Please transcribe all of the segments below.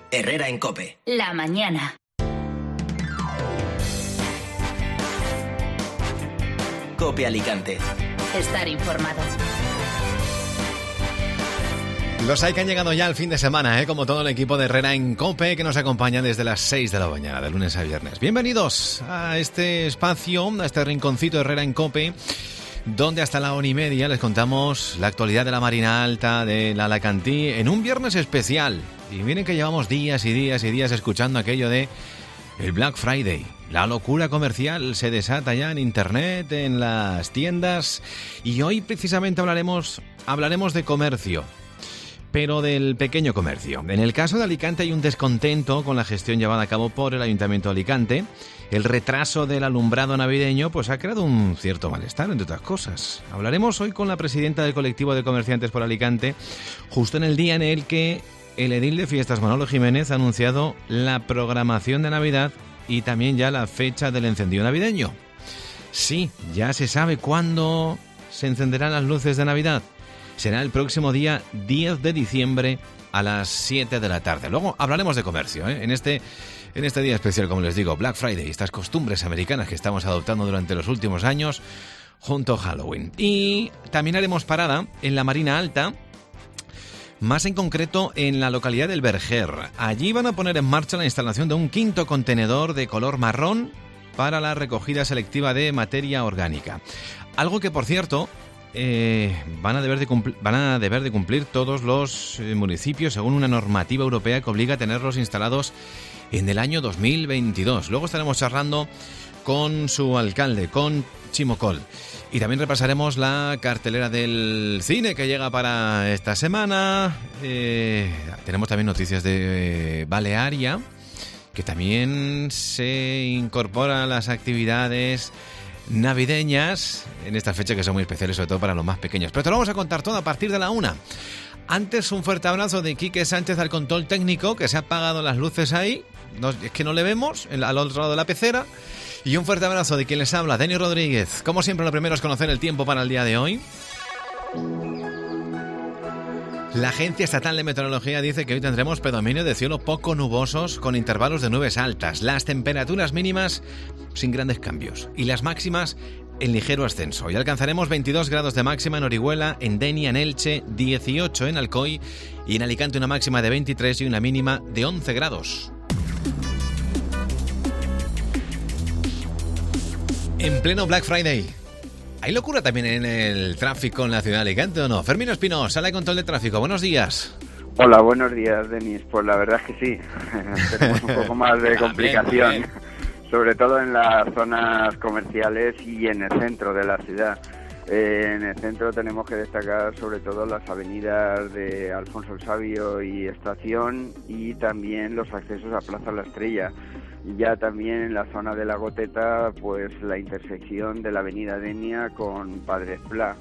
Herrera en COPE. La mañana. COPE Alicante. Estar informado. Los hay que han llegado ya al fin de semana, como todo el equipo de Herrera en COPE, que nos acompaña desde las 6 de la mañana, de lunes a viernes. Bienvenidos a este espacio, a este rinconcito de Herrera en COPE, donde hasta la 1:30 les contamos la actualidad de la Marina Alta, de la Alacantí, en un viernes especial. Y miren que llevamos días y días y días escuchando aquello de el Black Friday. La locura comercial se desata ya en internet, en las tiendas, y hoy precisamente hablaremos de comercio, pero del pequeño comercio. En el caso de Alicante hay un descontento con la gestión llevada a cabo por el Ayuntamiento de Alicante. El retraso del alumbrado navideño pues ha creado un cierto malestar, entre otras cosas. Hablaremos hoy con la presidenta del colectivo de comerciantes por Alicante, justo en el día en el que el edil de fiestas, Manolo Jiménez, ha anunciado la programación de Navidad y también ya la fecha del encendido navideño. Sí, ya se sabe cuándo se encenderán las luces de Navidad. Será el próximo día 10 de diciembre a las 7 de la tarde. Luego hablaremos de comercio, en este día especial, como les digo, Black Friday, estas costumbres americanas que estamos adoptando durante los últimos años junto a Halloween. Y también haremos parada en la Marina Alta, más en concreto en la localidad del Verger. Allí van a poner en marcha la instalación de un quinto contenedor de color marrón para la recogida selectiva de materia orgánica. Algo que, por cierto, van a deber de cumplir todos los municipios según una normativa europea que obliga a tenerlos instalados en el año 2022. Luego estaremos charlando con su alcalde, con Chimo Coll. Y también repasaremos la cartelera del cine que llega para esta semana. Tenemos también noticias de Balearia, que también se incorpora a las actividades navideñas en estas fechas que son muy especiales, sobre todo para los más pequeños. Pero te lo vamos a contar todo a partir de la 1. Antes, un fuerte abrazo de Quique Sánchez al control técnico, que se ha apagado las luces ahí. No, es que no le vemos al otro lado de la pecera. Y un fuerte abrazo de quien les habla, Dani Rodríguez. Como siempre, lo primero es conocer el tiempo para el día de hoy. La Agencia Estatal de Meteorología dice que hoy tendremos predominio de cielo poco nubosos con intervalos de nubes altas. Las temperaturas mínimas sin grandes cambios y las máximas en ligero ascenso. Y alcanzaremos 22 grados de máxima en Orihuela, en Denia, en Elche, 18 en Alcoy y en Alicante una máxima de 23 y una mínima de 11 grados. En pleno Black Friday. ¿Hay locura también en el tráfico en la ciudad de Alicante o no? Fermín Espino, sala de control de tráfico. Buenos días. Hola, buenos días, Denis. Pues la verdad es que sí. Tenemos un poco más de complicación, bien. Sobre todo en las zonas comerciales y en el centro de la ciudad. En el centro tenemos que destacar sobre todo las avenidas de Alfonso el Sabio y Estación y también los accesos a Plaza La Estrella. Ya también en la zona de la Goteta, pues la intersección de la avenida Denia con Padre Pla.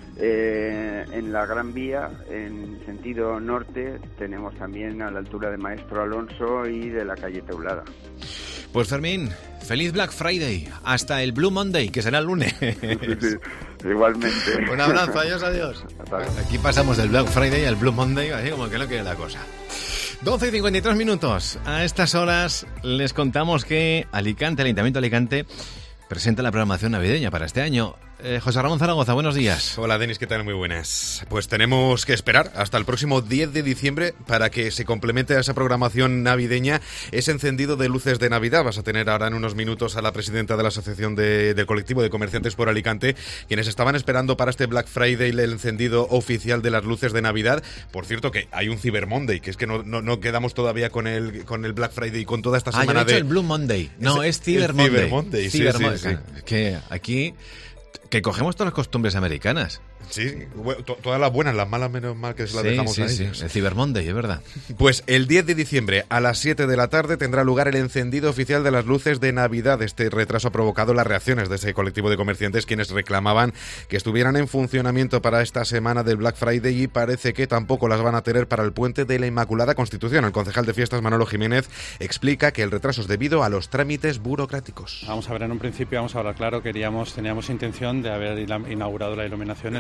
En la Gran Vía, en sentido norte, tenemos también a la altura de Maestro Alonso y de la calle Teulada. Pues Fermín, feliz Black Friday, hasta el Blue Monday, que será el lunes. Sí, igualmente. Un abrazo, adiós. Aquí pasamos del Black Friday al Blue Monday, así como que no quiere la cosa. 12 y 53 minutos. A estas horas les contamos que Alicante, el Ayuntamiento de Alicante, presenta la programación navideña para este año. José Ramón Zaragoza, buenos días. Hola, Denis, ¿qué tal? Muy buenas. Pues tenemos que esperar hasta el próximo 10 de diciembre para que se complemente a esa programación navideña ese encendido de luces de Navidad. Vas a tener ahora en unos minutos a la presidenta de la Asociación del Colectivo de Comerciantes por Alicante, quienes estaban esperando para este Black Friday el encendido oficial de las luces de Navidad. Por cierto, que hay un Cyber Monday, que es que no quedamos todavía con el Black Friday y con toda esta semana yo he dicho el Blue Monday. No, es Cyber Monday. Cyber Monday, sí. Que aquí que cogemos todas las costumbres americanas. Sí, todas las buenas, las malas menos mal que se las dejamos a ellos. Sí, el Cyber Monday, es verdad. Pues el 10 de diciembre a las 7 de la tarde tendrá lugar el encendido oficial de las luces de Navidad. Este retraso ha provocado las reacciones de ese colectivo de comerciantes, quienes reclamaban que estuvieran en funcionamiento para esta semana del Black Friday, y parece que tampoco las van a tener para el puente de la Inmaculada Constitución. El concejal de fiestas, Manolo Jiménez, explica que el retraso es debido a los trámites burocráticos. Vamos a ver, en un principio, vamos a hablar claro, teníamos intención de haber inaugurado la iluminación el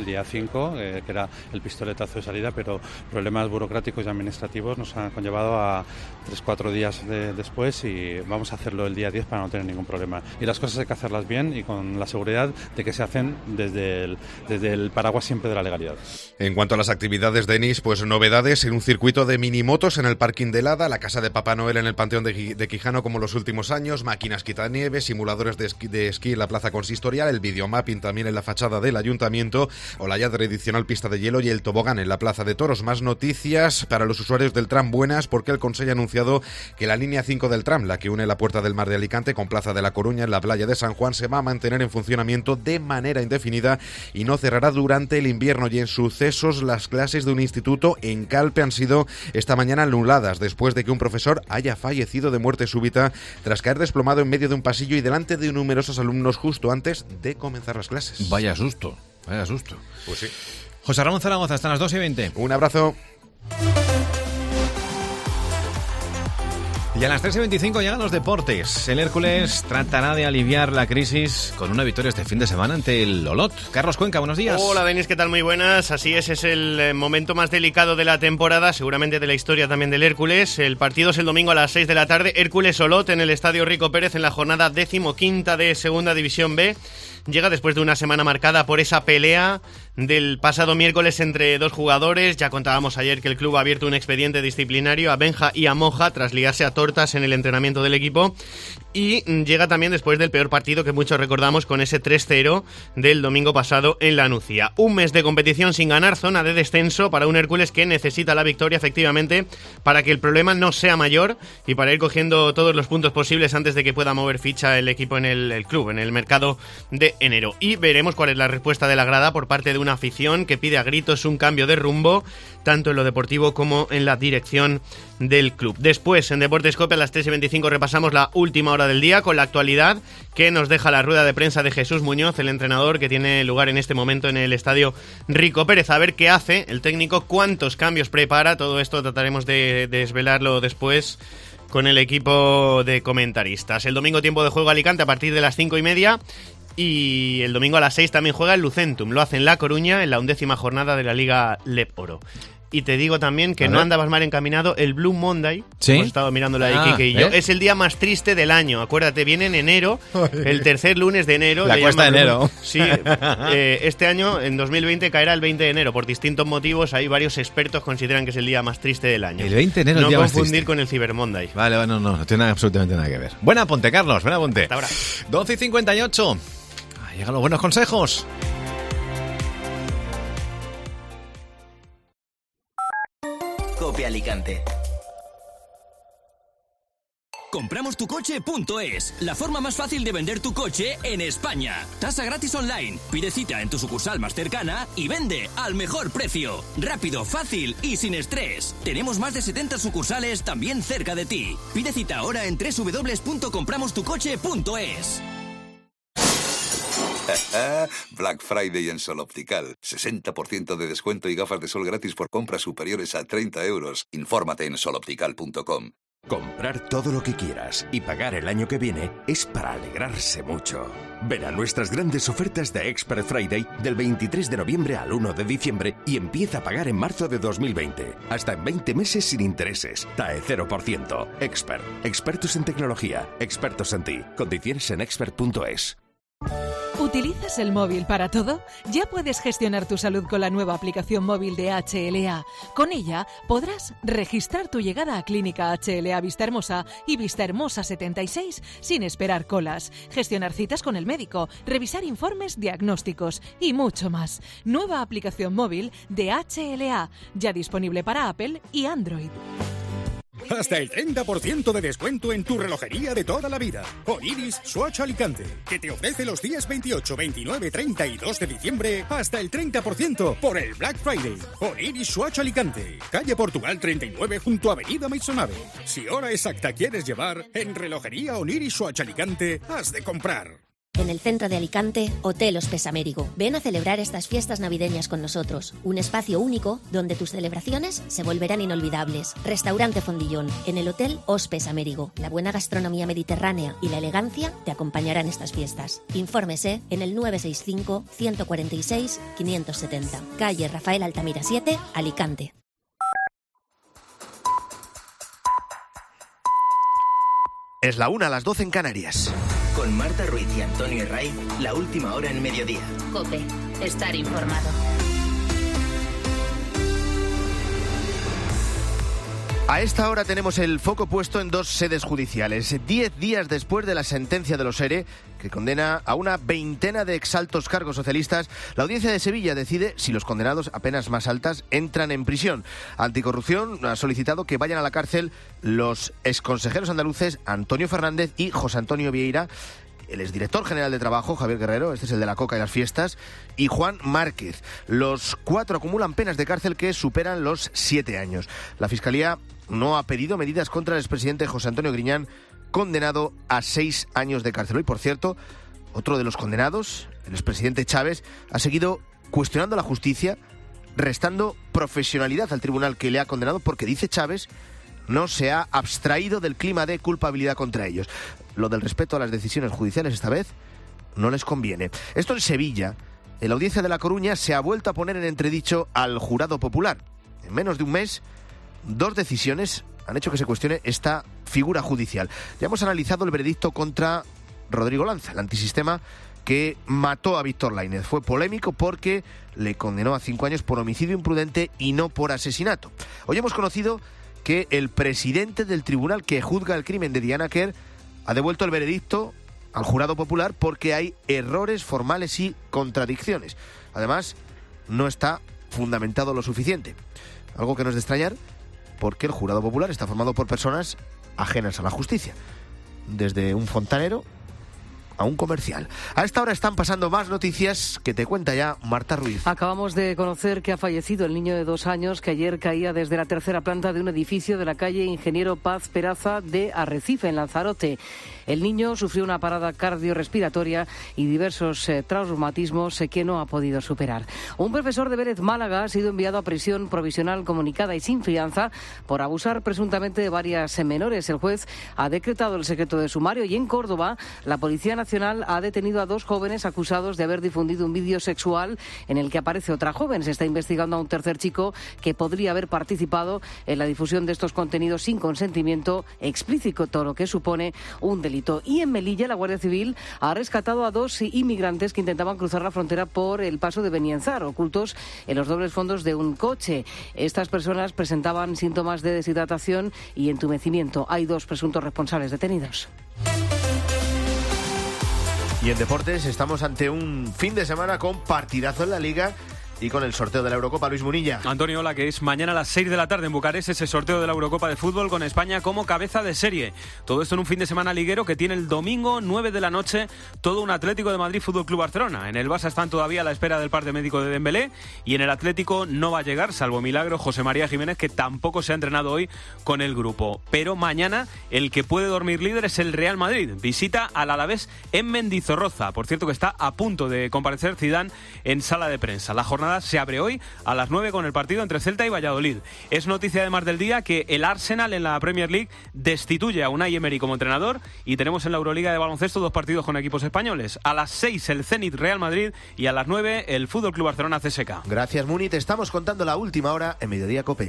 día 5, que era el pistoletazo de salida, pero problemas burocráticos y administrativos nos han conllevado a 3-4 días después, y vamos a hacerlo el día 10 para no tener ningún problema. Y las cosas hay que hacerlas bien y con la seguridad de que se hacen desde el paraguas siempre de la legalidad. En cuanto a las actividades, Denis, pues novedades en un circuito de minimotos en el parking de Lada, la casa de Papá Noel en el Panteón de Quijano como los últimos años, máquinas quitanieves, simuladores de esquí en la plaza consistorial, el videomapping también en la fachada del ayuntamiento, o la ya tradicional pista de hielo y el tobogán en la plaza de toros. Más noticias para los usuarios del tram buenas, porque el Consell ha anunciado que la línea 5 del tram, la que une la Puerta del Mar de Alicante con Plaza de la Coruña en la playa de San Juan, se va a mantener en funcionamiento de manera indefinida y no cerrará durante el invierno. Y en sucesos, las clases de un instituto en Calpe han sido esta mañana anuladas después de que un profesor haya fallecido de muerte súbita tras caer desplomado en medio de un pasillo y delante de numerosos alumnos justo antes de comenzar las clases. Vaya susto, vaya susto. Pues sí. José Ramón Zaragoza, hasta las 2:20. Un abrazo. Y a las 3:25 llegan los deportes. El Hércules tratará de aliviar la crisis con una victoria este fin de semana ante el Olot. Carlos Cuenca, buenos días. Hola, Denis, ¿qué tal? Muy buenas. Así es el momento más delicado de la temporada, seguramente de la historia también del Hércules. El partido es el domingo a las 6 de la tarde. Hércules-Olot en el Estadio Rico Pérez en la jornada 15ª de Segunda División B. Llega después de una semana marcada por esa pelea del pasado miércoles entre dos jugadores. Ya contábamos ayer que el club ha abierto un expediente disciplinario a Benja y a Moja tras liarse a tortas en el entrenamiento del equipo. Y llega también después del peor partido que muchos recordamos con ese 3-0 del domingo pasado en La Nucía. Un mes de competición sin ganar, zona de descenso para un Hércules que necesita la victoria efectivamente para que el problema no sea mayor y para ir cogiendo todos los puntos posibles antes de que pueda mover ficha el equipo en el club, en el mercado de enero. Y veremos cuál es la respuesta de la grada por parte de una afición que pide a gritos un cambio de rumbo, tanto en lo deportivo como en la dirección del club. Después, en Deportes Cope, a las 3:25 repasamos la última hora del día con la actualidad que nos deja la rueda de prensa de Jesús Muñoz, el entrenador que tiene lugar en este momento en el Estadio Rico Pérez. A ver qué hace el técnico, cuántos cambios prepara, todo esto trataremos de desvelarlo después con el equipo de comentaristas. El domingo tiempo de juego Alicante a partir de las 5:30. Y el domingo a las 6 también juega el Lucentum. Lo hace en La Coruña en la 11ª jornada de la Liga LEP Oro. Y te digo también que no andabas mal encaminado. El Blue Monday, ¿sí? Hemos estado mirándolo ahí, Kike y yo, es el día más triste del año. Acuérdate, viene en enero, el tercer lunes de enero. La cuesta de enero. Sí, este año, en 2020, caerá el 20 de enero. Por distintos motivos, hay varios expertos que consideran que es el día más triste del año. El 20 de enero, el día más triste. No confundir con el Cyber Monday. Vale, bueno, no tiene absolutamente nada que ver. Buen apunte, Carlos, buen apunte. Hasta ahora. 12:58. Llegan los buenos consejos. Cope Alicante. Compramostucoche.es, la forma más fácil de vender tu coche en España. Tasa gratis online, pide cita en tu sucursal más cercana y vende al mejor precio. Rápido, fácil y sin estrés. Tenemos más de 70 sucursales también cerca de ti. Pide cita ahora en www.compramostucoche.es. Black Friday en Sol Optical. 60% de descuento y gafas de sol gratis por compras superiores a 30 euros. Infórmate en soloptical.com. Comprar todo lo que quieras y pagar el año que viene es para alegrarse mucho. Ven a nuestras grandes ofertas de Expert Friday del 23 de noviembre al 1 de diciembre y empieza a pagar en marzo de 2020. Hasta en 20 meses sin intereses. TAE 0%. Expert. Expertos en tecnología. Expertos en ti. Condiciones en expert.es. ¿Utilizas el móvil para todo? Ya puedes gestionar tu salud con la nueva aplicación móvil de HLA. Con ella podrás registrar tu llegada a Clínica HLA Vistahermosa y Vistahermosa 76 sin esperar colas, gestionar citas con el médico, revisar informes diagnósticos y mucho más. Nueva aplicación móvil de HLA, ya disponible para Apple y Android. Hasta el 30% de descuento en tu relojería de toda la vida. Oniris Swatch Alicante, que te ofrece los días 28, 29, 30 y 2 de diciembre hasta el 30% por el Black Friday. Oniris Swatch Alicante, calle Portugal 39 junto a Avenida Maisonave. Si hora exacta quieres llevar, en relojería Oniris Swatch Alicante has de comprar. En el centro de Alicante, Hotel Hospes Américo. Ven a celebrar estas fiestas navideñas con nosotros. Un espacio único donde tus celebraciones se volverán inolvidables. Restaurante Fondillón. En el Hotel Hospes Américo. La buena gastronomía mediterránea y la elegancia te acompañarán estas fiestas. Infórmese en el 965 146 570. Calle Rafael Altamira 7, Alicante. Es la 1, a las 12 en Canarias. Con Marta Ruiz y Antonio Herray, la última hora en mediodía. COPE, estar informado. A esta hora tenemos el foco puesto en 2 sedes judiciales. 10 días después de la sentencia de los ERE, que condena a una veintena de exaltos cargos socialistas, la Audiencia de Sevilla decide si los condenados a penas más altas entran en prisión. Anticorrupción ha solicitado que vayan a la cárcel los exconsejeros andaluces Antonio Fernández y José Antonio Vieira, el exdirector general de Trabajo, Javier Guerrero, este es el de la coca y las fiestas, y Juan Márquez. Los 4 acumulan penas de cárcel que superan los 7 años. La Fiscalía no ha pedido medidas contra el expresidente José Antonio Griñán, condenado a 6 años de cárcel. Hoy, por cierto, otro de los condenados, el expresidente Chávez, ha seguido cuestionando la justicia, restando profesionalidad al tribunal que le ha condenado, porque, dice Chávez, no se ha abstraído del clima de culpabilidad contra ellos. Lo del respeto a las decisiones judiciales esta vez no les conviene. Esto en Sevilla. En la Audiencia de La Coruña se ha vuelto a poner en entredicho al jurado popular. En menos de un mes, 2 decisiones han hecho que se cuestione esta figura judicial. Ya hemos analizado el veredicto contra Rodrigo Lanza, el antisistema que mató a Víctor Lainez. Fue polémico porque le condenó a 5 años por homicidio imprudente y no por asesinato. Hoy hemos conocido que el presidente del tribunal que juzga el crimen de Diana Quer ha devuelto el veredicto al jurado popular porque hay errores formales y contradicciones. Además, no está fundamentado lo suficiente. Algo que no es de extrañar, porque el jurado popular está formado por personas ajenas a la justicia, desde un fontanero a un comercial. A esta hora están pasando más noticias que te cuenta ya Marta Ruiz. Acabamos de conocer que ha fallecido el niño de 2 años que ayer caía desde la 3ª planta de un edificio de la calle Ingeniero Paz Peraza de Arrecife, en Lanzarote. El niño sufrió una parada cardiorrespiratoria y diversos traumatismos que no ha podido superar. Un profesor de Vélez, Málaga, ha sido enviado a prisión provisional comunicada y sin fianza por abusar presuntamente de varias menores. El juez ha decretado el secreto de sumario y en Córdoba la Policía Nacional ha detenido a 2 jóvenes acusados de haber difundido un vídeo sexual en el que aparece otra joven. Se está investigando a un tercer chico que podría haber participado en la difusión de estos contenidos sin consentimiento explícito, lo que supone un delito. Y en Melilla, la Guardia Civil ha rescatado a 2 inmigrantes que intentaban cruzar la frontera por el paso de Benienzar, ocultos en los dobles fondos de un coche. Estas personas presentaban síntomas de deshidratación y entumecimiento. Hay 2 presuntos responsables detenidos. Y en deportes estamos ante un fin de semana con partidazo en la Liga y con el sorteo de la Eurocopa. Luis Munilla. Antonio, hola, que es mañana a las 6 de la tarde en Bucarest, ese sorteo de la Eurocopa de fútbol con España como cabeza de serie. Todo esto en un fin de semana liguero que tiene el domingo 9 de la noche todo un Atlético de Madrid Fútbol Club Barcelona. En el Barça están todavía a la espera del parte médico de Dembélé y en el Atlético no va a llegar, salvo milagro, José María Jiménez, que tampoco se ha entrenado hoy con el grupo. Pero mañana el que puede dormir líder es el Real Madrid. Visita al Alavés en Mendizorroza. Por cierto que está a punto de comparecer Zidane en sala de prensa. La jornada se abre hoy a las 9 con el partido entre Celta y Valladolid. Es noticia además del día que el Arsenal en la Premier League destituye a Unai Emery como entrenador y tenemos en la Euroliga de baloncesto 2 partidos con equipos españoles. A las 6 el Zenit Real Madrid y a las 9 el Fútbol Club Barcelona CSKA. Gracias, Muni. Te estamos contando la última hora en Mediodía COPE.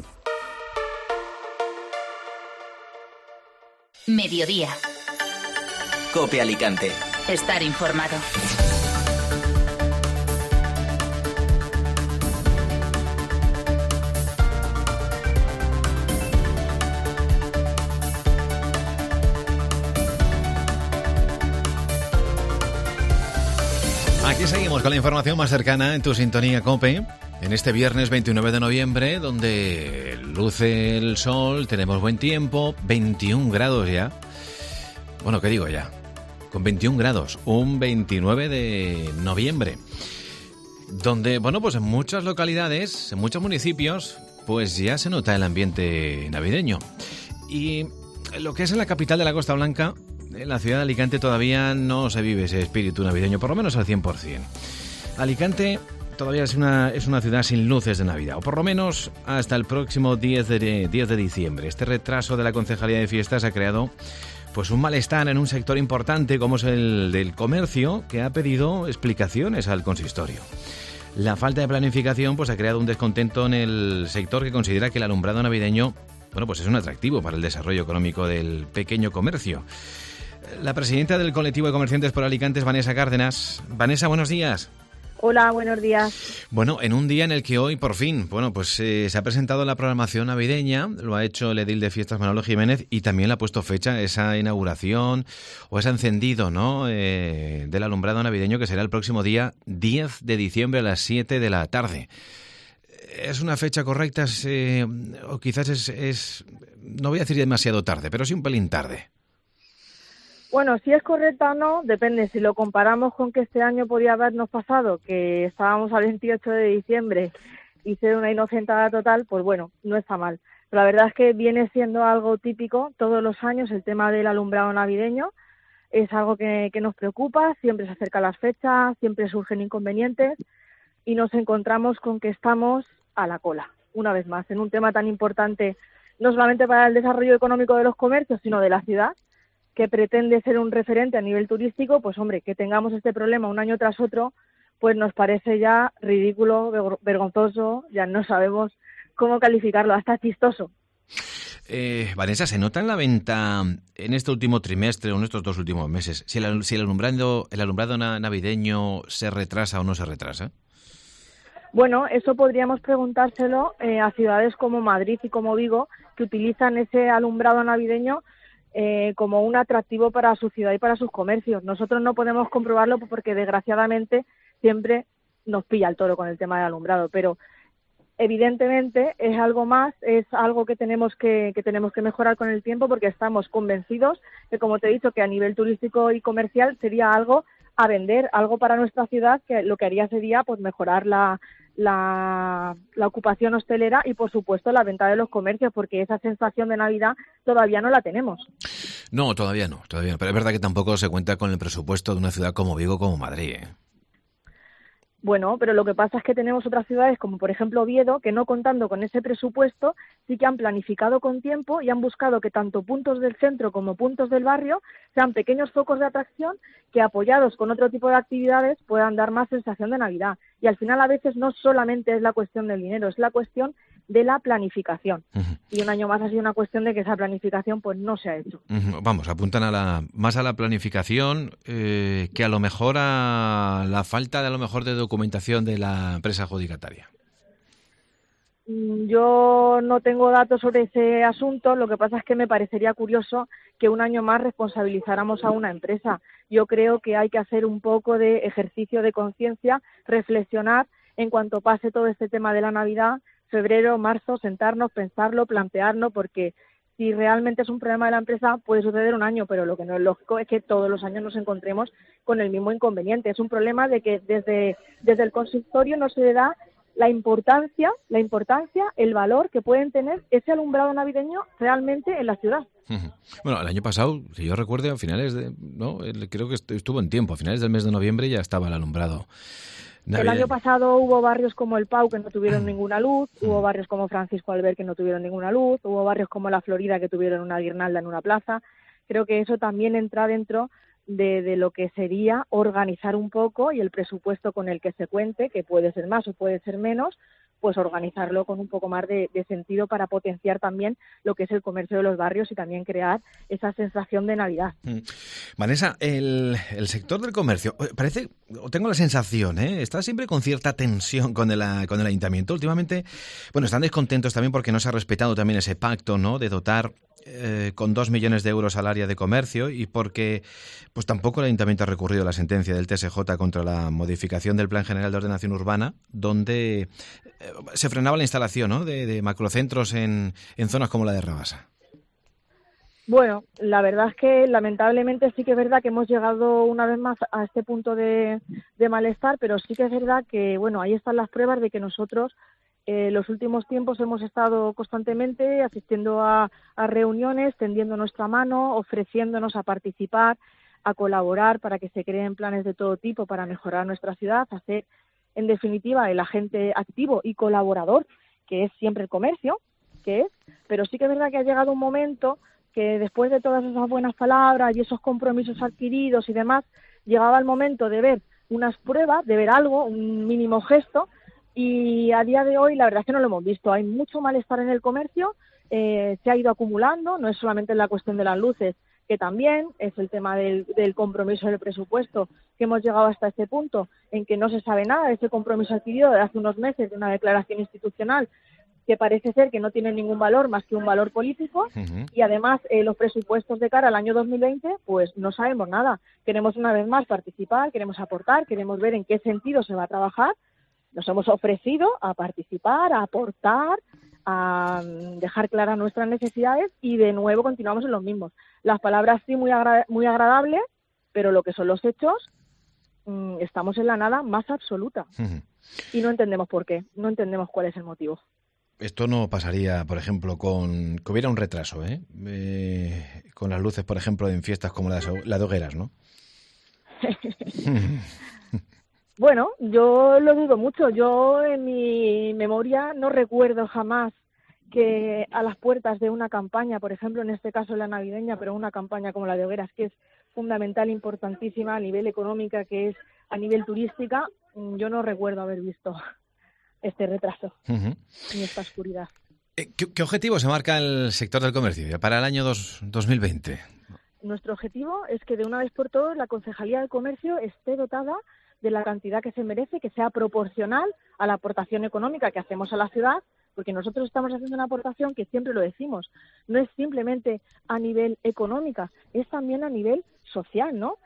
Mediodía. COPE Alicante. Estar informado. Aquí seguimos con la información más cercana en tu sintonía COPE. En este viernes 29 de noviembre, donde luce el sol, tenemos buen tiempo, 21 grados ya. Bueno, ¿qué digo ya? Con 21 grados, un 29 de noviembre. Donde, bueno, pues en muchas localidades, en muchos municipios, pues ya se nota el ambiente navideño. Y lo que es en la capital de la Costa Blanca, en la ciudad de Alicante todavía no se vive ese espíritu navideño, por lo menos al 100%. Alicante todavía es una ciudad sin luces de Navidad, o por lo menos hasta el próximo 10 de diciembre. Este retraso de la Concejalía de Fiestas ha creado pues un malestar en un sector importante como es el del comercio, que ha pedido explicaciones al consistorio. La falta de planificación pues ha creado un descontento en el sector, que considera que el alumbrado navideño pues es un atractivo para el desarrollo económico del pequeño comercio. La presidenta del colectivo de comerciantes por Alicante es Vanessa Cárdenas. Vanessa, buenos días. Hola, buenos días. Bueno, en un día en el que hoy, por fin, se ha presentado la programación navideña, lo ha hecho el edil de Fiestas Manolo Jiménez, y también le ha puesto fecha a esa inauguración o ese encendido, ¿no?, del alumbrado navideño, que será el próximo día 10 de diciembre a las 7 de la tarde. ¿Es una fecha correcta o quizás es, no voy a decir demasiado tarde, pero sí un pelín tarde? Bueno, si es correcta o no, depende. Si lo comparamos con que este año podía habernos pasado, que estábamos al 28 de diciembre y ser una inocentada total, pues bueno, no está mal. Pero la verdad es que viene siendo algo típico todos los años el tema del alumbrado navideño. Es algo que nos preocupa, siempre se acercan las fechas, siempre surgen inconvenientes y nos encontramos con que estamos a la cola, una vez más, en un tema tan importante, no solamente para el desarrollo económico de los comercios, sino de la ciudad, que pretende ser un referente a nivel turístico. Pues hombre, que tengamos este problema un año tras otro, pues nos parece ya ridículo, vergonzoso, ya no sabemos cómo calificarlo, hasta chistoso. Vanessa, ¿se nota en la venta en este último trimestre o en estos 2 últimos meses si el alumbrado navideño se retrasa o no se retrasa? Bueno, eso podríamos preguntárselo a ciudades como Madrid y como Vigo, que utilizan ese alumbrado navideño como un atractivo para su ciudad y para sus comercios. Nosotros no podemos comprobarlo porque desgraciadamente siempre nos pilla el toro con el tema del alumbrado, pero evidentemente es algo más, es algo que tenemos que mejorar con el tiempo, porque estamos convencidos que, como te he dicho, que a nivel turístico y comercial sería algo a vender, algo para nuestra ciudad, que lo que haría sería pues mejorar la ocupación hostelera y, por supuesto, la venta de los comercios, porque esa sensación de Navidad todavía no la tenemos. No, todavía no. Pero es verdad que tampoco se cuenta con el presupuesto de una ciudad como Vigo, como Madrid, ¿eh? Bueno, pero lo que pasa es que tenemos otras ciudades, como por ejemplo Oviedo, que no contando con ese presupuesto, sí que han planificado con tiempo y han buscado que tanto puntos del centro como puntos del barrio sean pequeños focos de atracción que, apoyados con otro tipo de actividades, puedan dar más sensación de Navidad. Y al final, a veces, no solamente es la cuestión del dinero, es la cuestión de la planificación. Uh-huh. Y un año más ha sido una cuestión de que esa planificación pues no se ha hecho. Uh-huh. Vamos, apuntan más a la planificación que a lo mejor a la falta de documentación de la empresa adjudicataria. Yo no tengo datos sobre ese asunto. Lo que pasa es que me parecería curioso que un año más responsabilizáramos a una empresa. Yo creo que hay que hacer un poco de ejercicio de conciencia, reflexionar en cuanto pase todo este tema de la Navidad, febrero, marzo, sentarnos, pensarlo, plantearlo, porque si realmente es un problema de la empresa puede suceder un año, pero lo que no es lógico es que todos los años nos encontremos con el mismo inconveniente. Es un problema de que desde el consistorio no se le da la importancia, el valor que pueden tener ese alumbrado navideño realmente en la ciudad. Bueno, el año pasado, si yo recuerdo, a finales creo que estuvo en tiempo, a finales del mes de noviembre ya estaba el alumbrado navideño. El año pasado hubo barrios como el Pau que no tuvieron ninguna luz, hubo barrios como Francisco Alber que no tuvieron ninguna luz, hubo barrios como La Florida que tuvieron una guirnalda en una plaza. Creo que eso también entra dentro de lo que sería organizar un poco, y el presupuesto con el que se cuente, que puede ser más o puede ser menos, pues organizarlo con un poco más de sentido para potenciar también lo que es el comercio de los barrios y también crear esa sensación de Navidad. Vanessa, el sector del comercio, parece, o tengo la sensación, está siempre con cierta tensión con el ayuntamiento. Últimamente, están descontentos también porque no se ha respetado también ese pacto, ¿no?, de dotar con 2 millones de euros al área de comercio, y porque pues tampoco el ayuntamiento ha recurrido a la sentencia del TSJ contra la modificación del Plan General de Ordenación Urbana, donde se frenaba la instalación, ¿no?, de macrocentros en zonas como la de Rabasa. Bueno, la verdad es que lamentablemente sí que es verdad que hemos llegado una vez más a este punto de malestar, pero sí que es verdad que, ahí están las pruebas de que nosotros Los últimos tiempos hemos estado constantemente asistiendo a reuniones, tendiendo nuestra mano, ofreciéndonos a participar, a colaborar para que se creen planes de todo tipo para mejorar nuestra ciudad, hacer, en definitiva, el agente activo y colaborador, que es siempre el comercio, pero sí que es verdad que ha llegado un momento que después de todas esas buenas palabras y esos compromisos adquiridos y demás, llegaba el momento de ver unas pruebas, de ver algo, un mínimo gesto, y a día de hoy la verdad es que no lo hemos visto. Hay mucho malestar en el comercio, se ha ido acumulando, no es solamente la cuestión de las luces, que también es el tema del compromiso del presupuesto, que hemos llegado hasta este punto en que no se sabe nada de ese compromiso adquirido de hace unos meses, de una declaración institucional que parece ser que no tiene ningún valor más que un valor político, y además los presupuestos de cara al año 2020, pues no sabemos nada. Queremos una vez más participar, queremos aportar, queremos ver en qué sentido se va a trabajar. Nos hemos ofrecido a participar, a aportar, a dejar claras nuestras necesidades y de nuevo continuamos en los mismos. Las palabras sí muy agradables, pero lo que son los hechos, estamos en la nada más absoluta. Y no entendemos por qué, no entendemos cuál es el motivo. Esto no pasaría, por ejemplo, que hubiera un retraso, con las luces, por ejemplo, en fiestas como la de Hogueras, ¿no? Bueno, yo lo dudo mucho. Yo en mi memoria no recuerdo jamás que a las puertas de una campaña, por ejemplo, en este caso la navideña, pero una campaña como la de Hogueras, que es fundamental, importantísima a nivel económica, que es a nivel turística, yo no recuerdo haber visto este retraso ni esta oscuridad. ¿Qué objetivo se marca el sector del comercio ya para el año 2020? Nuestro objetivo es que de una vez por todas la Concejalía de Comercio esté dotada de la cantidad que se merece, que sea proporcional a la aportación económica que hacemos a la ciudad, porque nosotros estamos haciendo una aportación que siempre lo decimos, no es simplemente a nivel económica, es también a nivel social, ¿no?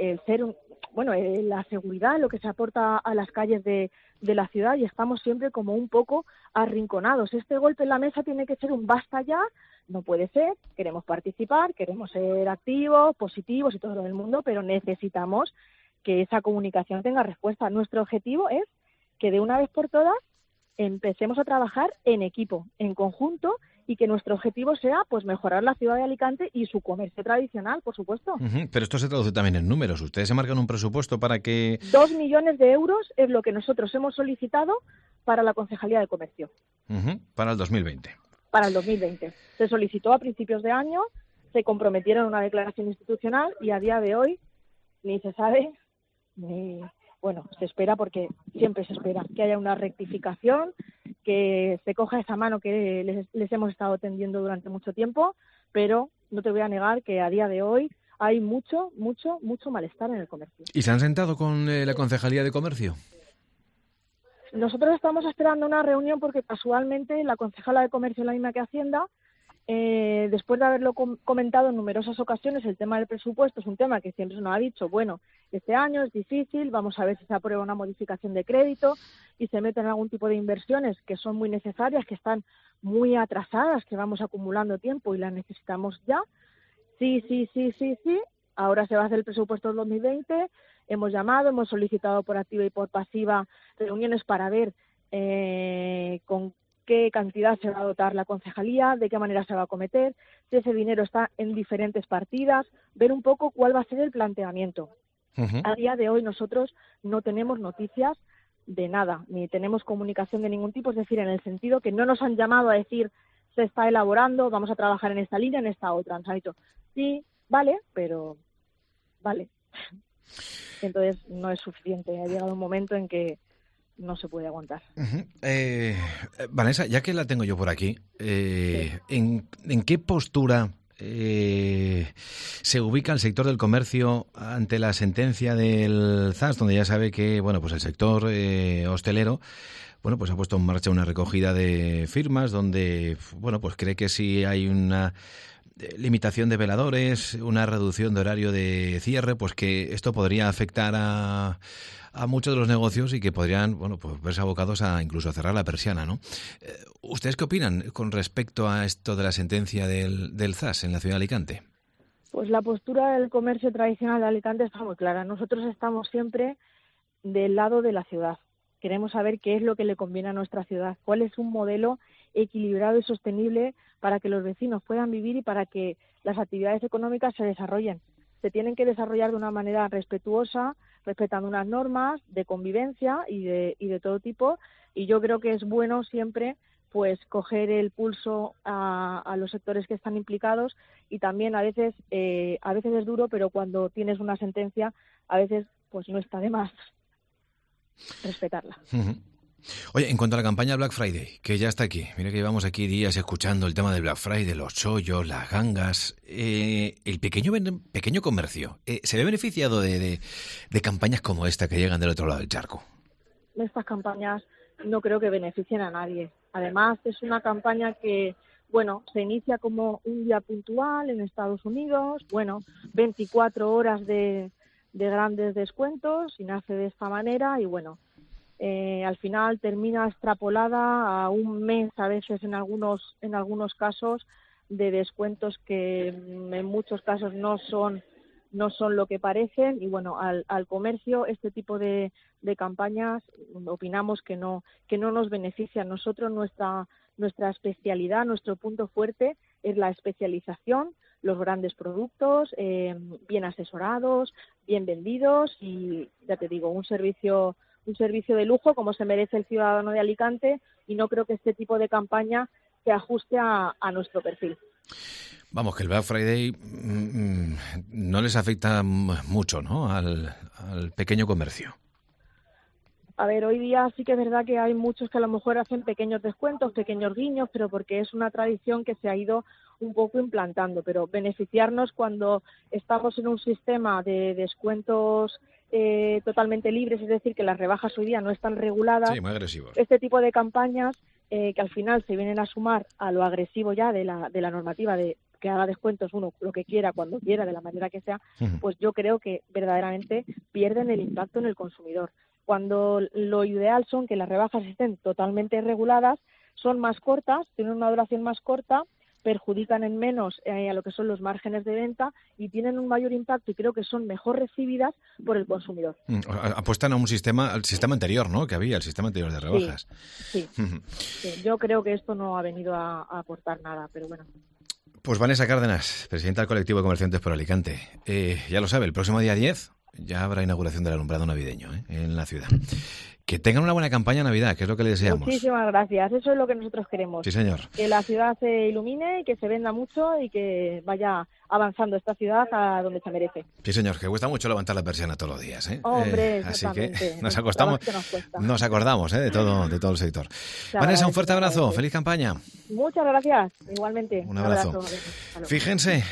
La seguridad, lo que se aporta a las calles de la ciudad, y estamos siempre como un poco arrinconados. Este golpe en la mesa tiene que ser un basta ya, no puede ser, queremos participar, queremos ser activos, positivos y todo lo del mundo, pero necesitamos que esa comunicación tenga respuesta. Nuestro objetivo es que de una vez por todas empecemos a trabajar en equipo, en conjunto, y que nuestro objetivo sea pues mejorar la ciudad de Alicante y su comercio tradicional, por supuesto. Pero esto se traduce también en números. Ustedes se marcan un presupuesto para que... 2 millones de euros es lo que nosotros hemos solicitado para la Concejalía de Comercio. Para el 2020. Para el 2020. Se solicitó a principios de año, se comprometieron a una declaración institucional y a día de hoy ni se sabe ni... Bueno, se espera, porque siempre se espera que haya una rectificación, que se coja esa mano que les hemos estado tendiendo durante mucho tiempo, pero no te voy a negar que a día de hoy hay mucho malestar en el comercio. ¿Y se han sentado con la Concejalía de Comercio? Nosotros estamos esperando una reunión porque casualmente la concejala de Comercio es la misma que Hacienda. Después de haberlo comentado en numerosas ocasiones, el tema del presupuesto es un tema que siempre se nos ha dicho, bueno, este año es difícil, vamos a ver si se aprueba una modificación de crédito y se meten algún tipo de inversiones que son muy necesarias, que están muy atrasadas, que vamos acumulando tiempo y las necesitamos ya. Sí, ahora se va a hacer el presupuesto del 2020, hemos llamado, hemos solicitado por activa y por pasiva reuniones para ver con qué cantidad se va a dotar la concejalía, de qué manera se va a acometer, si ese dinero está en diferentes partidas, ver un poco cuál va a ser el planteamiento. A día de hoy nosotros no tenemos noticias de nada, ni tenemos comunicación de ningún tipo, es decir, en el sentido que no nos han llamado a decir se está elaborando, vamos a trabajar en esta línea, en esta otra. Nos han dicho, sí, vale, pero vale. Entonces no es suficiente, ha llegado un momento en que no se puede aguantar. Vanessa, ya que la tengo yo por aquí, sí. ¿En qué postura se ubica el sector del comercio ante la sentencia del ZAS, donde ya sabe que el sector hostelero pues ha puesto en marcha una recogida de firmas donde cree que si hay una limitación de veladores, una reducción de horario de cierre, pues que esto podría afectar a muchos de los negocios y que podrían verse abocados a incluso a cerrar la persiana, ¿no? ¿Ustedes qué opinan con respecto a esto de la sentencia del ZAS en la ciudad de Alicante? Pues la postura del comercio tradicional de Alicante está muy clara. Nosotros estamos siempre del lado de la ciudad. queremos saber qué es lo que le conviene a nuestra ciudad, cuál es un modelo equilibrado y sostenible para que los vecinos puedan vivir y para que las actividades económicas se desarrollen. Se tienen que desarrollar de una manera respetuosa, respetando unas normas de convivencia y de todo tipo, y yo creo que es bueno siempre pues coger el pulso a los sectores que están implicados, y también a veces es duro, pero cuando tienes una sentencia a veces pues no está de más respetarla. Oye, en cuanto a la campaña Black Friday, que ya está aquí, mira que llevamos aquí días escuchando el tema del Black Friday, los chollos, las gangas, el pequeño comercio, ¿se ve beneficiado de campañas como esta que llegan del otro lado del charco? Estas campañas no creo que beneficien a nadie. Además, es una campaña que, bueno, se inicia como un día puntual en Estados Unidos, 24 horas de grandes descuentos, y nace de esta manera, y bueno, al final termina extrapolada a un mes, a veces en algunos casos, de descuentos que en muchos casos no son lo que parecen, y bueno, al comercio este tipo de campañas opinamos que no nos benefician. Nosotros nuestra especialidad, nuestro punto fuerte es la especialización, los grandes productos, bien asesorados, bien vendidos, y ya te digo, un servicio de lujo como se merece el ciudadano de Alicante, y no creo que este tipo de campaña se ajuste a nuestro perfil. Vamos, que el Black Friday no les afecta mucho, ¿no?, al pequeño comercio. A ver, hoy día sí que es verdad que hay muchos que a lo mejor hacen pequeños descuentos, pequeños guiños, pero porque es una tradición que se ha ido un poco implantando. Pero beneficiarnos cuando estamos en un sistema de descuentos totalmente libres, es decir, que las rebajas hoy día no están reguladas. Sí, muy agresivos. Este tipo de campañas que al final se vienen a sumar a lo agresivo ya de la normativa de que haga descuentos uno lo que quiera, cuando quiera, de la manera que sea, pues yo creo que verdaderamente pierden el impacto en el consumidor. Cuando lo ideal son que las rebajas estén totalmente reguladas, son más cortas, tienen una duración más corta, perjudican en menos a lo que son los márgenes de venta y tienen un mayor impacto, y creo que son mejor recibidas por el consumidor. Apuestan a al sistema anterior, ¿no?, que había, el sistema anterior de rebajas. Sí. Yo creo que esto no ha venido a aportar nada, pero bueno. Pues Vanessa Cárdenas, presidenta del Colectivo de Comerciantes por Alicante. Ya lo sabe, el próximo día 10 ya habrá inauguración del alumbrado navideño en la ciudad. Que tengan una buena campaña de Navidad, que es lo que le deseamos. Muchísimas gracias, eso es lo que nosotros queremos. Sí, señor. Que la ciudad se ilumine y que se venda mucho y que vaya avanzando esta ciudad a donde se merece. Sí, señor, que cuesta mucho levantar la persiana todos los días, ¿eh? Hombre, así que nos acordamos de todo el sector. Vanessa, un fuerte abrazo, feliz campaña. Muchas gracias, igualmente. Un abrazo. Fíjense,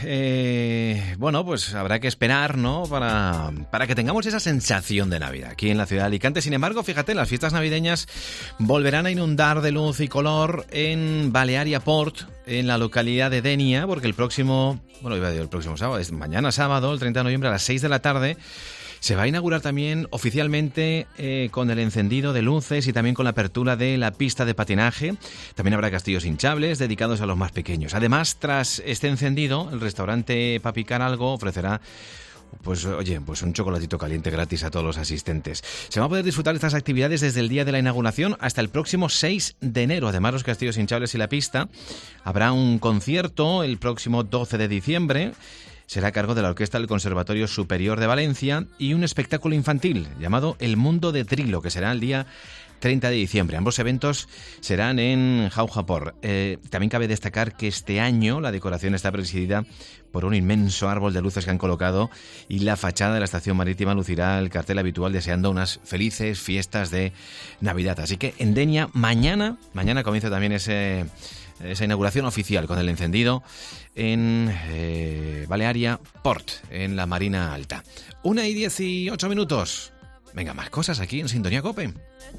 pues habrá que esperar, ¿no?, para que tengamos esa sensación de Navidad aquí en la ciudad de Alicante. Sin embargo, fíjate, las fiestas navideñas volverán a inundar de luz y color en Balearia Port, en la localidad de Denia, porque el próximo sábado, es mañana sábado, el 30 de noviembre a las 6 de la tarde, se va a inaugurar también oficialmente con el encendido de luces y también con la apertura de la pista de patinaje. También habrá castillos hinchables dedicados a los más pequeños. Además, tras este encendido, el restaurante Papi Caralgo ofrecerá pues un chocolatito caliente gratis a todos los asistentes. Se va a poder disfrutar de estas actividades desde el día de la inauguración hasta el próximo 6 de enero. Además, los castillos hinchables y la pista. Habrá un concierto el próximo 12 de diciembre. Será a cargo de la Orquesta del Conservatorio Superior de Valencia, y un espectáculo infantil llamado El Mundo de Trilo, que será el día 30 de diciembre. Ambos eventos serán en Jaujapor. También cabe destacar que este año la decoración está presidida por un inmenso árbol de luces que han colocado, y la fachada de la estación marítima lucirá el cartel habitual deseando unas felices fiestas de Navidad. Así que en Denia mañana comienza también esa inauguración oficial con el encendido en Balearia Port, en la Marina Alta. 1:18. Venga, más cosas aquí en Sintonía COPE.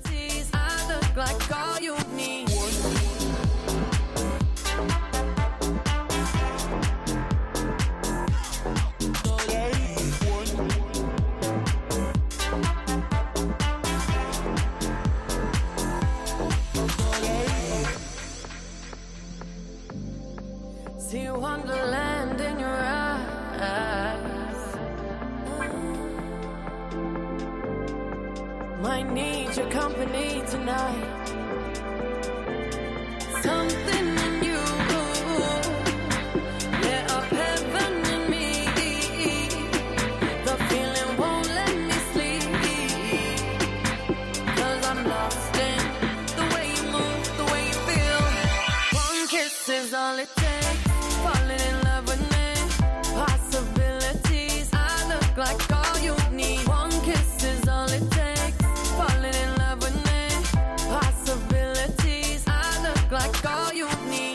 See wonderland in your eyes. My might need your company tonight. Something in you lit up heaven in me. The feeling won't let me sleep, 'cause I'm lost in the way you move, the way you feel. One kiss is all it takes, falling in love with me. Possibilities, I look like all you need. One kiss is all it takes, falling in love with me. Possibilities, I look like all you need.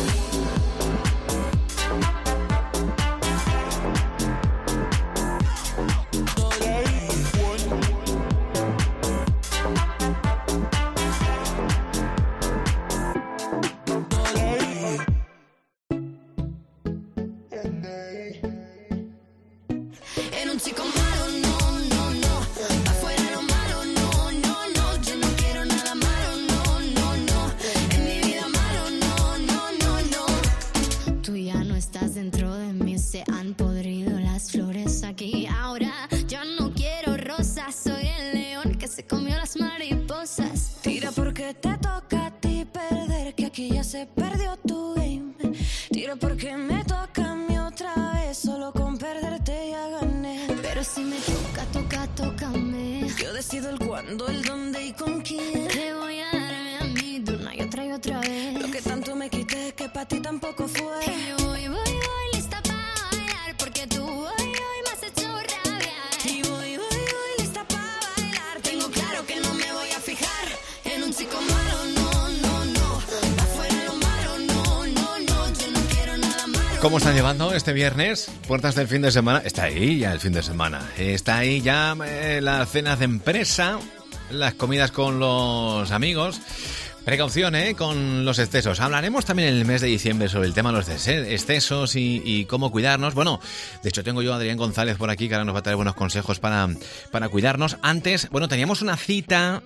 En un chico malo, no, no, no. Afuera lo malo, no, no, no. Yo no quiero nada malo, no, no, no. En mi vida malo, no, no, no, no. Tú ya no estás dentro de mí, se han podrido las flores aquí. Ahora yo no quiero rosas, soy el león que se comió las mariposas. Tira porque te toca a ti perder, que aquí ya se perdió tu game. Tira porque me toca a mí otra vez, solo con perderte ya gané. Pero si me toca, toca, tócame. Yo decido el cuándo, el dónde y con quién. Te voy a darme a mí de una y otra vez. Lo que tanto me quité que para ti tampoco fue. Y voy, lista para bailar, porque tú hoy me has hecho rabiar. Y voy, lista para bailar. Tengo claro que no me voy a fijar en un chico malo, no, no, no. Afuera lo malo, no, no, no. Yo no quiero nada malo. ¿Cómo están llevando este viernes? Puertas del fin de semana. Está ahí ya el fin de semana. Está ahí ya las cenas de empresa, las comidas con los amigos. Precaución, con los excesos. Hablaremos también en el mes de diciembre sobre el tema de los excesos y cómo cuidarnos. Bueno, de hecho tengo yo a Adrián González por aquí, que ahora nos va a traer buenos consejos para cuidarnos. Antes, bueno, teníamos una cita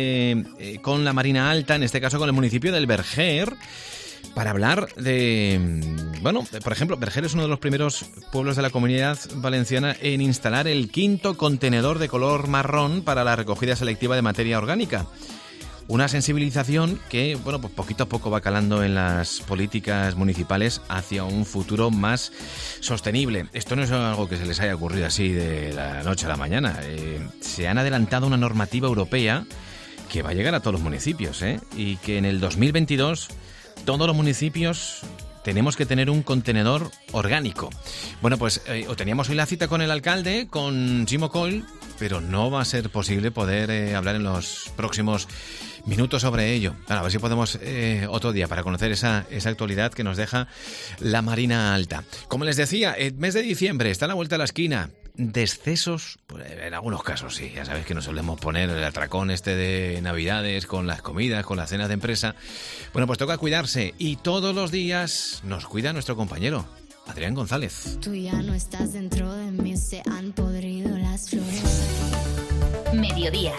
con la Marina Alta, en este caso con el municipio del Verger, para hablar de... Bueno, por ejemplo, Verger es uno de los primeros pueblos de la Comunidad Valenciana en instalar el 5º contenedor de color marrón para la recogida selectiva de materia orgánica. Una sensibilización que, bueno, pues poquito a poco va calando en las políticas municipales hacia un futuro más sostenible. Esto no es algo que se les haya ocurrido así de la noche a la mañana. Se han adelantado una normativa europea que va a llegar a todos los municipios, y que en el 2022 todos los municipios tenemos que tener un contenedor orgánico. Bueno, pues teníamos hoy la cita con el alcalde, con Ximo Coll, pero no va a ser posible poder hablar en los próximos minutos sobre ello. Bueno, a ver si podemos otro día para conocer esa actualidad que nos deja la Marina Alta. Como les decía, el mes de diciembre está a la vuelta de la esquina. Descesos, pues en algunos casos sí, ya sabes que nos solemos poner el atracón de Navidades con las comidas, con las cenas de empresa. Bueno, pues toca cuidarse y todos los días nos cuida nuestro compañero Adrián González. Tú ya no estás dentro de mí, se han podrido las flores. Mediodía.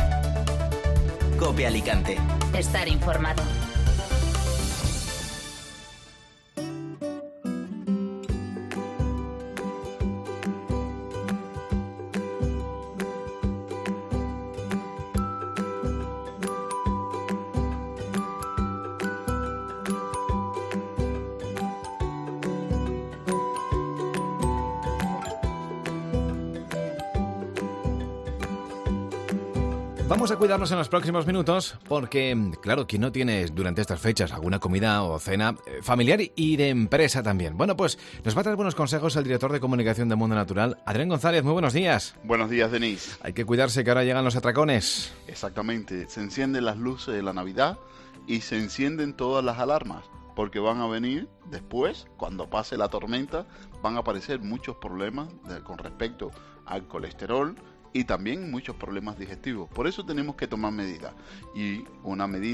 COPE Alicante. Estar informado. Vamos a cuidarnos en los próximos minutos porque, claro, ¿quién no tiene durante estas fechas alguna comida o cena familiar y de empresa también? Bueno, pues nos va a traer buenos consejos el director de comunicación de Mundo Natural, Adrián González. Muy buenos días. Buenos días, Denise. Hay que cuidarse que ahora llegan los atracones. Exactamente. Se encienden las luces de la Navidad y se encienden todas las alarmas, porque van a venir después, cuando pase la tormenta, van a aparecer muchos problemas con respecto al colesterol y también muchos problemas digestivos. Por eso tenemos que tomar medidas. Y una medida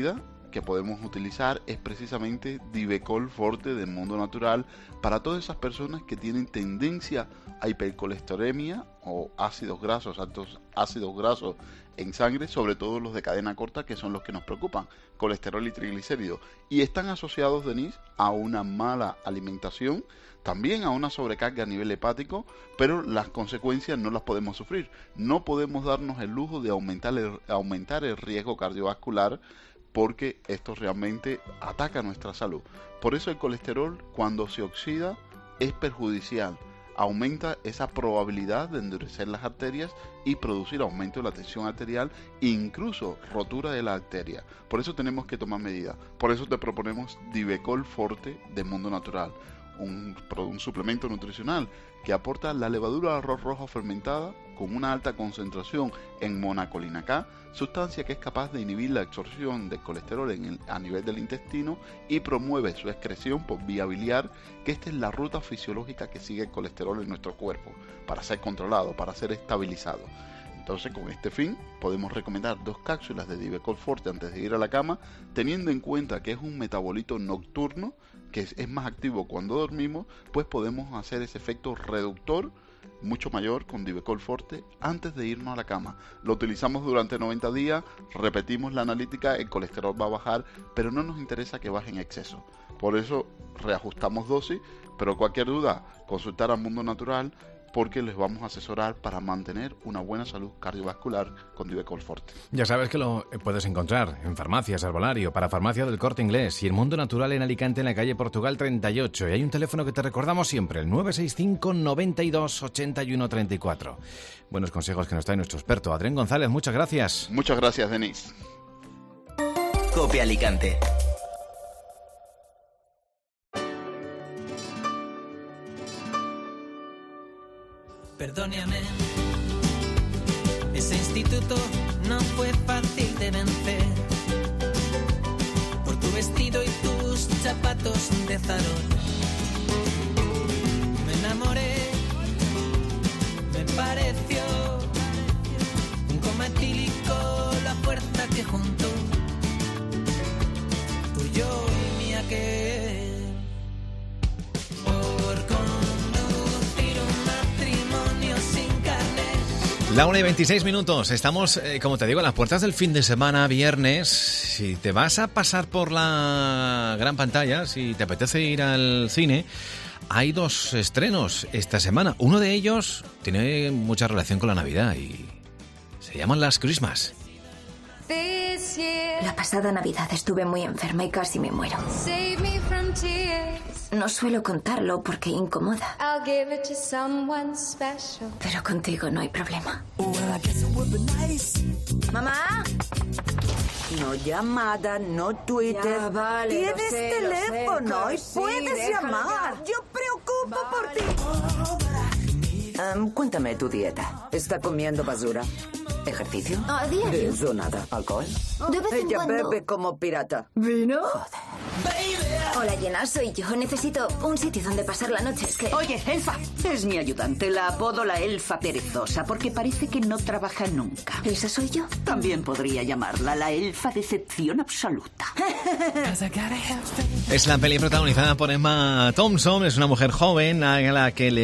que podemos utilizar es precisamente Divecol Forte del Mundo Natural para todas esas personas que tienen tendencia a hipercolesteremia o ácidos grasos, altos ácidos grasos en sangre, sobre todo los de cadena corta, que son los que nos preocupan, colesterol y triglicéridos, y están asociados, Denise, a una mala alimentación, también a una sobrecarga a nivel hepático, pero las consecuencias no las podemos sufrir. No podemos darnos el lujo de aumentar el riesgo cardiovascular, porque esto realmente ataca nuestra salud. Por eso el colesterol, cuando se oxida, es perjudicial. Aumenta esa probabilidad de endurecer las arterias y producir aumento de la tensión arterial e incluso rotura de la arteria. Por eso tenemos que tomar medidas. Por eso te proponemos Divecol Forte de Mundo Natural, un suplemento nutricional que aporta la levadura de arroz rojo fermentada con una alta concentración en monacolina K, sustancia que es capaz de inhibir la absorción del colesterol a nivel del intestino y promueve su excreción por vía biliar, que esta es la ruta fisiológica que sigue el colesterol en nuestro cuerpo, para ser controlado, para ser estabilizado. Entonces, con este fin, podemos recomendar 2 cápsulas de Divecol Forte antes de ir a la cama, teniendo en cuenta que es un metabolito nocturno, que es más activo cuando dormimos, pues podemos hacer ese efecto reductor mucho mayor con Divecol Forte antes de irnos a la cama. Lo utilizamos durante 90 días, repetimos la analítica, el colesterol va a bajar, pero no nos interesa que baje en exceso. Por eso reajustamos dosis, pero cualquier duda, consultar a Mundo Natural, porque les vamos a asesorar para mantener una buena salud cardiovascular con Divecol Forte. Ya sabes que lo puedes encontrar en farmacias, Herbolario, para Farmacia del Corte Inglés y el Mundo Natural en Alicante, en la calle Portugal 38. Y hay un teléfono que te recordamos siempre, el 965 92 81 34. Buenos consejos que nos trae nuestro experto Adrián González. Muchas gracias. Muchas gracias, Denise. COPE Alicante. Perdóname, ese instituto no fue fácil de vencer. Por tu vestido y tus zapatos de farol. Me enamoré, me pareció un coma etílico la fuerza que juntó tú, yo y mi aquel. La 1:26. Estamos, como te digo, a las puertas del fin de semana, viernes. Si te vas a pasar por la gran pantalla, si te apetece ir al cine, hay 2 estrenos esta semana. Uno de ellos tiene mucha relación con la Navidad y se llaman Last Christmas. La pasada Navidad estuve muy enferma y casi me muero. No suelo contarlo porque incomoda. Pero contigo no hay problema. ¡Mamá! No llamada, no Twitter. Ya, vale, Tienes teléfono y puedes llamar. Ya. Yo preocupo por ti. Cuéntame tu dieta. ¿Está comiendo basura? ¿Ejercicio? A diario. De eso nada. ¿Alcohol? De vez en Ella cuando. bebe como pirata. ¿Vino? Hola, Jenna, soy yo. Necesito un sitio donde pasar la noche. Es que... Oye, Elfa, es mi ayudante. La apodo la elfa perezosa porque parece que no trabaja nunca. ¿Esa soy yo? También podría llamarla la elfa decepción absoluta. Es la peli protagonizada por Emma Thompson. Es una mujer joven a la que le